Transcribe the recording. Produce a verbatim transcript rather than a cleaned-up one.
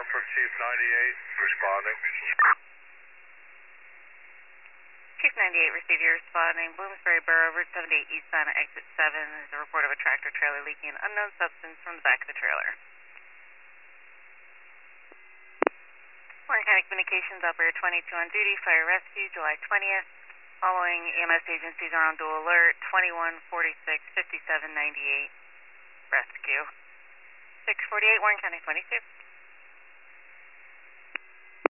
for Chief ninety-eight, responding. Chief ninety-eight, receive your responding. Bloomsbury Borough, Route seventy-eight eastbound, exit seven. There's a report of a tractor trailer leaking an unknown substance from the back of the trailer. Warren County Communications, Operator twenty-two on duty, fire rescue, July twentieth. Following E M S agencies are on dual alert, twenty-one, forty-six, fifty-seven, ninety-eight, rescue. six forty-eight, Warren County twenty-two.